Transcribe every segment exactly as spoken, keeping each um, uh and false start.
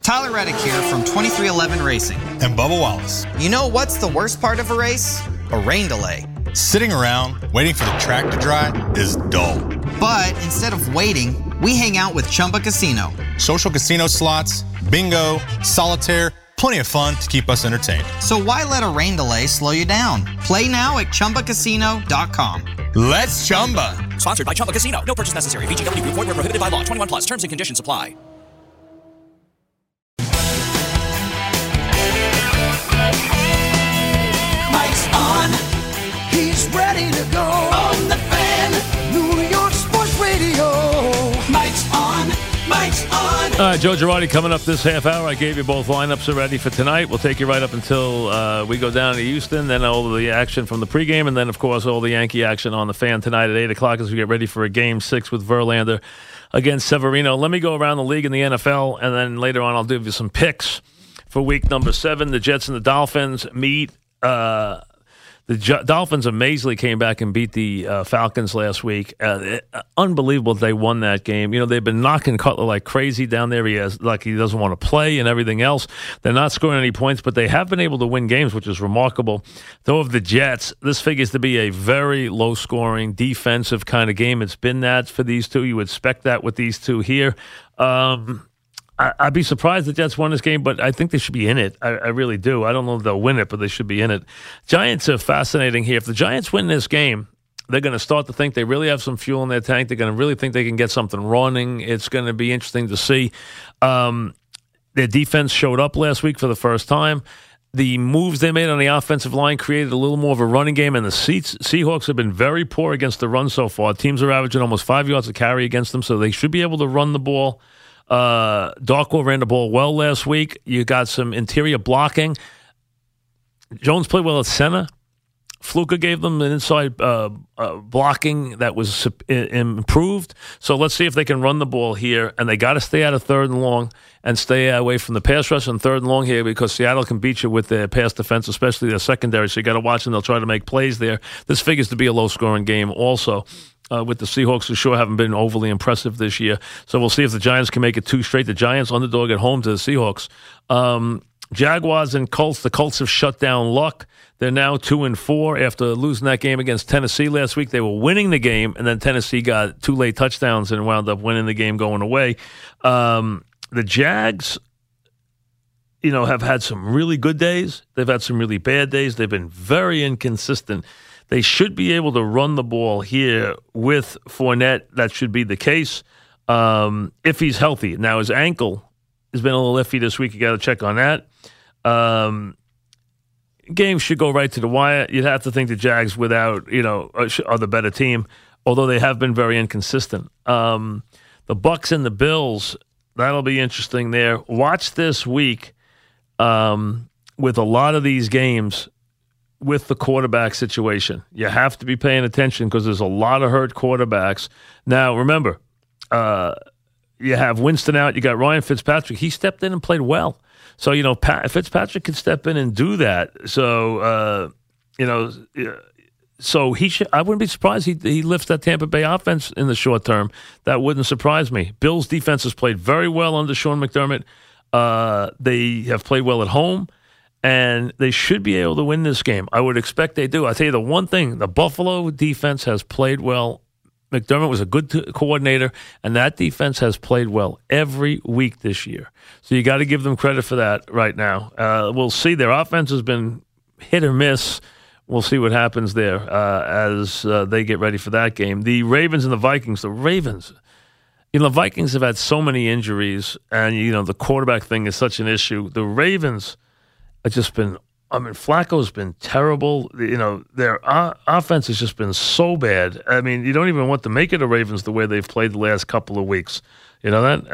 Tyler Reddick here from twenty-three eleven Racing. And Bubba Wallace. You know what's the worst part of a race? A rain delay. Sitting around waiting for the track to dry is dull. But instead of waiting, we hang out with Chumba Casino. Social casino slots, bingo, solitaire, plenty of fun to keep us entertained. So why let a rain delay slow you down? Play now at Chumba Casino dot com. Let's Chumba. Sponsored by Chumba Casino. No purchase necessary. V G W Group. Void where prohibited by law. twenty-one plus. Terms and conditions apply. Mike's on. He's ready to go. On the Fan. New York Sports Radio. Mike's on. Mike's on. All right, Joe Girardi coming up this half hour. I gave you both lineups already for tonight. We'll take you right up until uh, we go down to Houston, then all the action from the pregame, and then, of course, all the Yankee action on the Fan tonight at eight o'clock as we get ready for a Game six with Verlander against Severino. Let me go around the league in the N F L, and then later on I'll give you some picks for week number seven. The Jets and the Dolphins meet. Uh, The J- Dolphins amazingly came back and beat the uh, Falcons last week. Uh, it, uh, unbelievable they won that game. You know, they've been knocking Cutler like crazy down there. He has, like he doesn't want to play and everything else. They're not scoring any points, but they have been able to win games, which is remarkable. Though of the Jets, this figures to be a very low-scoring, defensive kind of game. It's been that for these two. You would expect that with these two here. Um I'd be surprised the Jets won this game, but I think they should be in it. I, I really do. I don't know if they'll win it, but they should be in it. Giants are fascinating here. If the Giants win this game, they're going to start to think they really have some fuel in their tank. They're going to really think they can get something running. It's going to be interesting to see. Um, their defense showed up last week for the first time. The moves they made on the offensive line created a little more of a running game, and the Seahawks have been very poor against the run so far. Teams are averaging almost five yards a carry against them, so they should be able to run the ball. Uh, Darkwa ran the ball well last week. You got some interior blocking. Jones played well at center. Fluka gave them an inside uh, uh, blocking that was improved. So let's see if they can run the ball here. And they got to stay out of third and long and stay away from the pass rush on third and long here because Seattle can beat you with their pass defense, especially their secondary. So you got to watch them. They'll try to make plays there. This figures to be a low-scoring game also. Uh, with the Seahawks, who sure haven't been overly impressive this year. So we'll see if the Giants can make it two straight. The Giants underdog at home to the Seahawks. Um, Jaguars and Colts. The Colts have shut down Luck. They're now two and four after losing that game against Tennessee last week. They were winning the game, and then Tennessee got two late touchdowns and wound up winning the game going away. Um, the Jags, you know, have had some really good days. They've had some really bad days. They've been very inconsistent. They should be able to run the ball here with Fournette. That should be the case um, if he's healthy. Now, his ankle has been a little iffy this week. You got to check on that. Um, game should go right to the wire. You'd have to think the Jags, without, you know, are the better team, although they have been very inconsistent. Um, the Bucs and the Bills, that'll be interesting there. Watch this week um, with a lot of these games. With the quarterback situation, you have to be paying attention because there's a lot of hurt quarterbacks. Now, remember, uh, you have Winston out. You got Ryan Fitzpatrick. He stepped in and played well. So, you know, Pat, Fitzpatrick can step in and do that. So, uh, you know, so he should. I wouldn't be surprised he he lifts that Tampa Bay offense in the short term. That wouldn't surprise me. Bills' defense has played very well under Sean McDermott. Uh, they have played well at home. And they should be able to win this game. I would expect they do. I'll tell you the one thing, the Buffalo defense has played well. McDermott was a good t- coordinator, and that defense has played well every week this year. So you got to give them credit for that right now. Uh, we'll see. Their offense has been hit or miss. We'll see what happens there uh, as uh, they get ready for that game. The Ravens and the Vikings. The Ravens, you know, the Vikings have had so many injuries, and, you know, the quarterback thing is such an issue. The Ravens... It's just been, I mean, Flacco's been terrible. You know, their uh, offense has just been so bad. I mean, you don't even want to make it the Ravens the way they've played the last couple of weeks. You know that?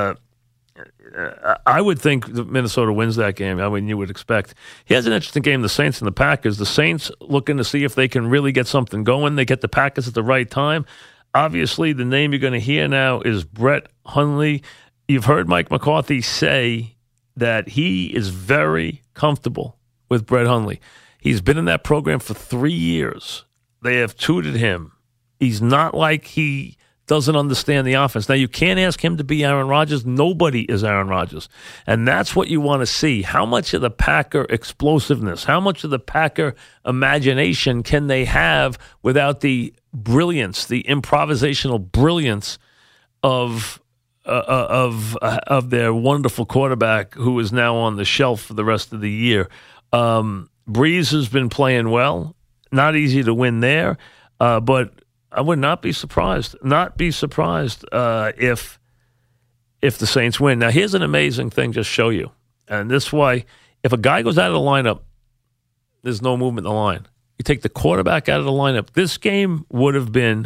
Uh, I would think Minnesota wins that game. I mean, you would expect. He has an interesting game, the Saints and the Packers. The Saints looking to see if they can really get something going. They get the Packers at the right time. Obviously, the name you're going to hear now is Brett Hundley. You've heard Mike McCarthy say that he is very comfortable with Brett Hundley. He's been in that program for three years. They have tutored him. He's not like he doesn't understand the offense. Now, you can't ask him to be Aaron Rodgers. Nobody is Aaron Rodgers. And that's what you want to see. How much of the Packer explosiveness, how much of the Packer imagination can they have without the brilliance, the improvisational brilliance of uh, of uh, of their wonderful quarterback who is now on the shelf for the rest of the year. Um, Breeze has been playing well. Not easy to win there, uh, but I would not be surprised, not be surprised uh, if if the Saints win. Now, here's an amazing thing just show you. And this is why if a guy goes out of the lineup, there's no movement in the line. You take the quarterback out of the lineup. This game would have been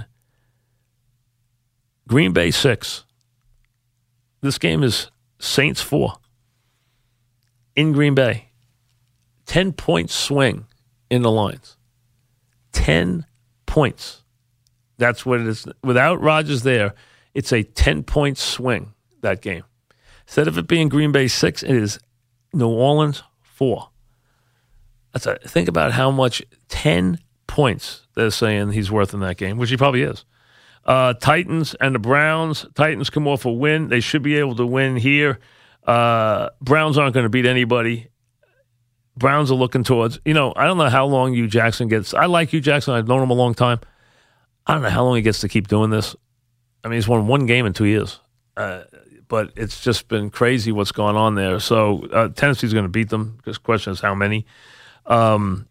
Green Bay six. This game is Saints four in Green Bay. ten-point swing in the lines. ten points. That's what it is. Without Rodgers there, it's a ten-point swing, that game. Instead of it being Green Bay six, it is New Orleans four. That's a, think about how much ten points they're saying he's worth in that game, which he probably is. Uh, Titans and the Browns. Titans come off a win. They should be able to win here. Uh, Browns aren't going to beat anybody. Browns are looking towards, you know, I don't know how long Hugh Jackson gets. I like Hugh Jackson. I've known him a long time. I don't know how long he gets to keep doing this. I mean, he's won one game in two years. Uh, but it's just been crazy what's going on there. So uh, Tennessee's going to beat them. The question is how many. Um,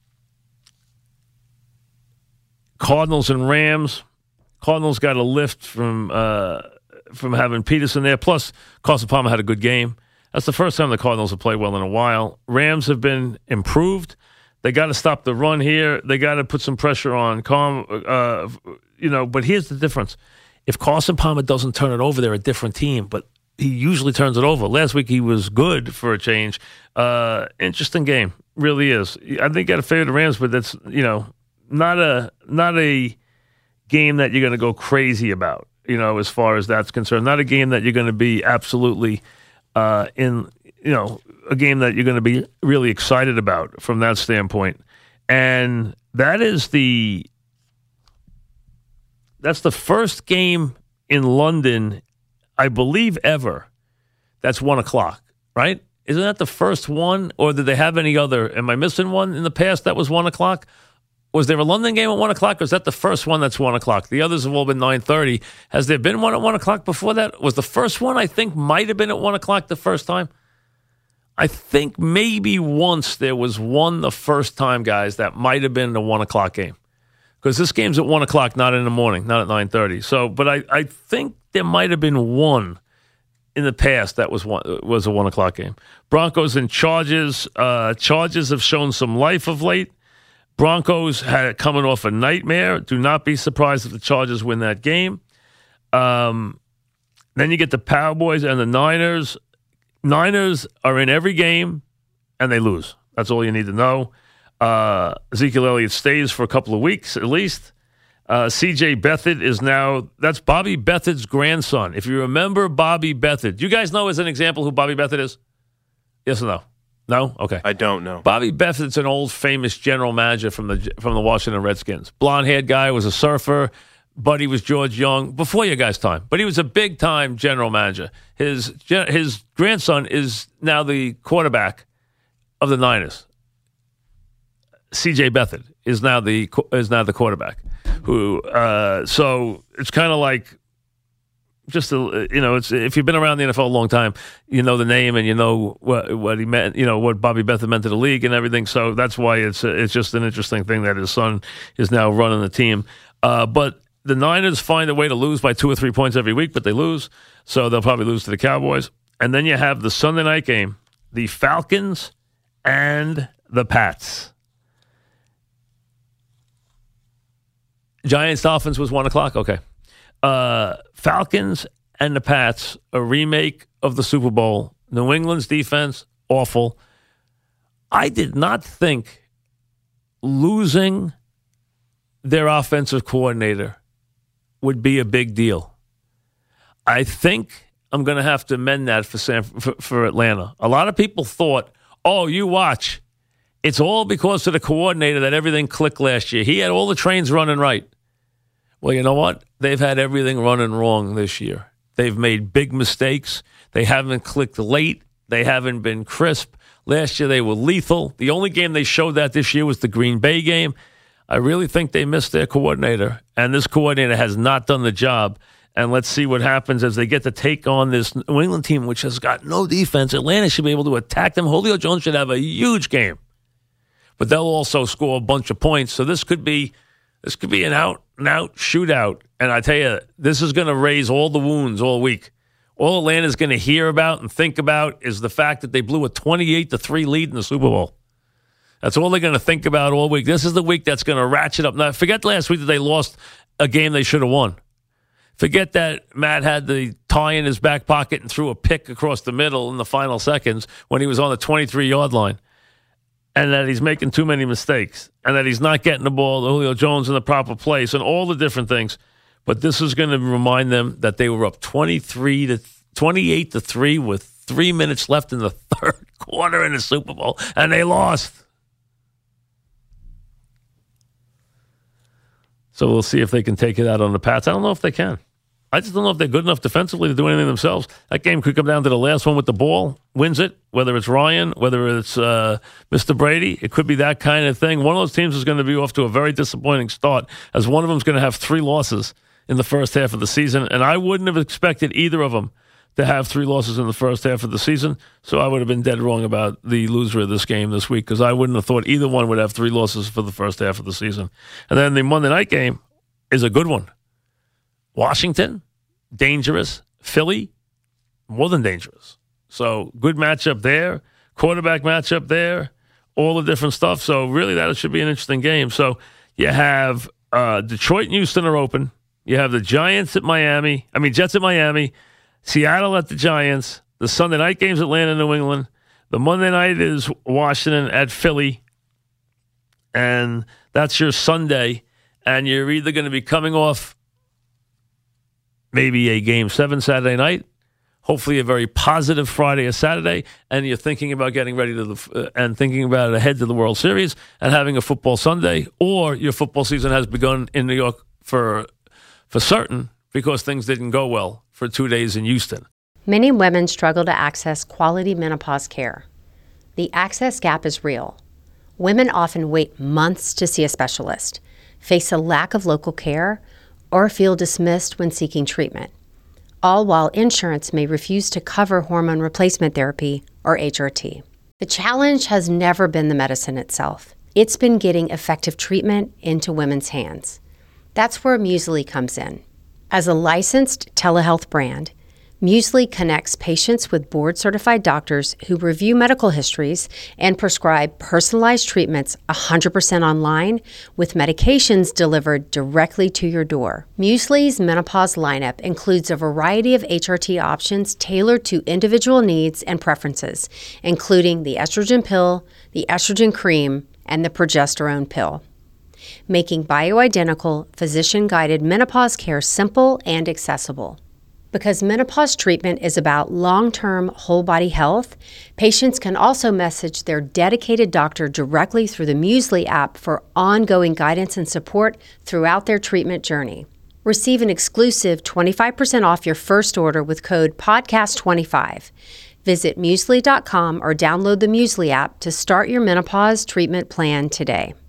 Cardinals and Rams. Cardinals got a lift from uh, from having Peterson there. Plus, Carson Palmer had a good game. That's the first time the Cardinals have played well in a while. Rams have been improved. They got to stop the run here. They got to put some pressure on Calm. Uh, you know, but here's the difference: if Carson Palmer doesn't turn it over, they're a different team. But he usually turns it over. Last week he was good for a change. Uh, interesting game, really is. I think got to favor the Rams, but that's you know not a not a game that you're going to go crazy about. You know, as far as that's concerned, not a game that you're going to be absolutely. Uh, in you know a game that you're going to be really excited about from that standpoint, and that is the that's the first game in London, I believe, ever. That's one o'clock, right? Isn't that the first one, or did they have any other? Am I missing one in the past that was one o'clock? Was there a London game at one o'clock, or is that the first one that's one o'clock? The others have all been nine thirty. Has there been one at one o'clock before that? Was the first one, I think, might have been at one o'clock the first time? I think maybe once there was one the first time, guys, that might have been the one o'clock game. Because this game's at one o'clock, not in the morning, not at nine thirty. So, but I, I think there might have been one in the past that was one was a one o'clock game. Broncos and Chargers. Uh, Chargers have shown some life of late. Broncos had coming off a nightmare. Do not be surprised if the Chargers win that game. Um, then you get the Cowboys and the Niners. Niners are in every game, and they lose. That's all you need to know. Uh, Ezekiel Elliott stays for a couple of weeks at least. Uh, C J Beathard is now, that's Bobby Beathard's grandson. If you remember Bobby Beathard, do you guys know as an example who Bobby Beathard is? Yes or no? No? Okay. I don't know. Bobby Beathard's an old famous general manager from the from the Washington Redskins. Blonde-haired guy, was a surfer. Buddy was George Young before your guys' time. But he was a big-time general manager. His his grandson is now the quarterback of the Niners. C J Beathard is now the is now the quarterback. Who uh, so it's kind of like just a, you know, it's if you've been around the N F L a long time, you know the name and you know what what he meant, you know what Bobby Beathard meant to the league and everything. So that's why it's it's just an interesting thing that his son is now running the team. Uh, but the Niners find a way to lose by two or three points every week, but they lose, so they'll probably lose to the Cowboys. And then you have the Sunday night game, the Falcons and the Pats. Giants Dolphins was one o'clock. Okay. Uh, Falcons and the Pats, a remake of the Super Bowl. New England's defense, awful. I did not think losing their offensive coordinator would be a big deal. I think I'm going to have to mend that for, San, for for Atlanta. A lot of people thought, oh, you watch. It's all because of the coordinator that everything clicked last year. He had all the trains running right. Well, you know what? They've had everything running wrong this year. They've made big mistakes. They haven't clicked late. They haven't been crisp. Last year they were lethal. The only game they showed that this year was the Green Bay game. I really think they missed their coordinator, and this coordinator has not done the job. And let's see what happens as they get to take on this New England team, which has got no defense. Atlanta should be able to attack them. Julio Jones should have a huge game. But they'll also score a bunch of points. So this could be this could be an out-and-out shootout. And I tell you, this is going to raise all the wounds all week. All Atlanta's going to hear about and think about is the fact that they blew a twenty-eight to three lead in the Super Bowl. That's all they're going to think about all week. This is the week that's going to ratchet up. Now, forget last week that they lost a game they should have won. Forget that Matt had the tie in his back pocket and threw a pick across the middle in the final seconds when he was on the twenty-three-yard line, and that he's making too many mistakes, and that he's not getting the ball to Julio Jones in the proper place, and all the different things. But this is going to remind them that they were up twenty-three to twenty-eight to three with three minutes left in the third quarter in the Super Bowl, and they lost. So we'll see if they can take it out on the Pats. I don't know if they can. I just don't know if they're good enough defensively to do anything themselves. That game could come down to the last one with the ball, wins it, whether it's Ryan, whether it's uh, Mister Brady. It could be that kind of thing. One of those teams is going to be off to a very disappointing start, as one of them is going to have three losses in the first half of the season. And I wouldn't have expected either of them to have three losses in the first half of the season. So I would have been dead wrong about the loser of this game this week, because I wouldn't have thought either one would have three losses for the first half of the season. And then the Monday night game is a good one. Washington, dangerous. Philly, more than dangerous. So good matchup there. Quarterback matchup there. All the different stuff. So really that should be an interesting game. So you have uh, Detroit and Houston are open. You have the Giants at Miami. I mean, Jets at Miami. Seattle at the Giants. The Sunday night game's Atlanta, New England. The Monday night is Washington at Philly. And that's your Sunday. And you're either going to be coming off maybe a game seven Saturday night, hopefully a very positive Friday or Saturday, and you're thinking about getting ready to the uh, and thinking about it ahead to the World Series and having a football Sunday, or your football season has begun in New York for for certain because things didn't go well for two days in Houston. Many women struggle to access quality menopause care. The access gap is real. Women often wait months to see a specialist, face a lack of local care, or feel dismissed when seeking treatment, all while insurance may refuse to cover hormone replacement therapy, or H R T. The challenge has never been the medicine itself. It's been getting effective treatment into women's hands. That's where Musely comes in. As a licensed telehealth brand, Musely connects patients with board-certified doctors who review medical histories and prescribe personalized treatments one hundred percent online with medications delivered directly to your door. Musely's menopause lineup includes a variety of H R T options tailored to individual needs and preferences, including the estrogen pill, the estrogen cream, and the progesterone pill, making bioidentical, physician-guided menopause care simple and accessible. Because menopause treatment is about long-term whole-body health, patients can also message their dedicated doctor directly through the Musely app for ongoing guidance and support throughout their treatment journey. Receive an exclusive twenty-five percent off your first order with code podcast twenty-five. Visit musely dot com or download the Musely app to start your menopause treatment plan today.